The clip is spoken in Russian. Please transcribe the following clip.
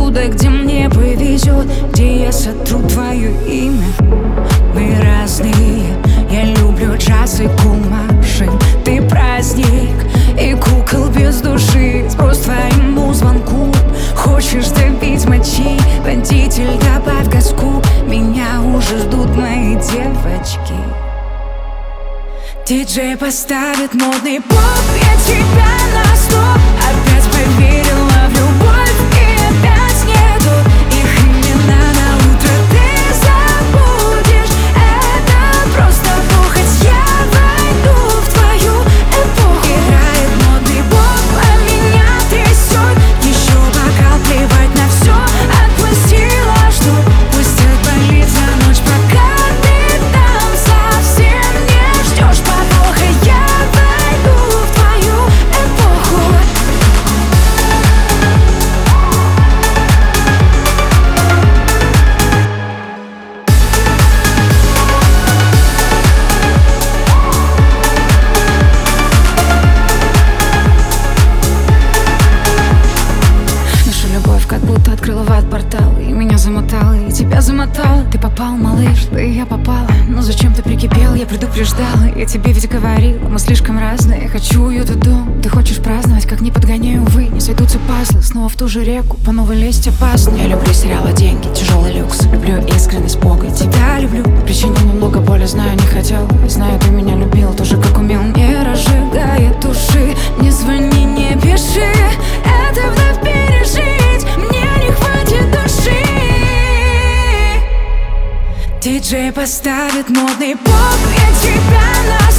туда, где мне повезет, где я сотру твое имя. Мы разные, я люблю джаз и кумаши. Ты праздник и кукол без души. Сброс твоему звонку. Хочешь добить мочи, водитель, добавь газку. Меня уже ждут мои девочки. Диджей поставит модный поп, я тебя на стоп. Опять поверила в любовь и опять нету их имена. На утро ты забудешь, это просто похоть. Я войду в твою эпоху. Играет модный поп, а меня трясет. Еще бокал, плевать на все. Отпустила, что пусть отболит за ночь, пока ты там совсем не ждешь подвоха. Я войду в твою эпоху. Наша любовь как будто открыла в ад портал, и меня замотала, и тебя замотала. Ты попал, малыш, да и я попала. Но зачем ты прикипел, я предупреждала. Я тебе ведь говорила, мы слишком разные. Я хочу уют и дом, ты хочешь праздновать, как не подгоняю, увы. Не сойдутся пазлы, снова в ту же реку, по новой лезть опасно. Я люблю сериалы, деньги, тяжелый люкс. Люблю искренность Бога, тебя люблю. Причинил немного боли, знаю, не хотел. Знаю, ты меня любил, тоже как умел. Не разжигает души, не звони, не пиши. Это вновь пережить, мне не хватит души. Диджей поставит модный поп, я тебя на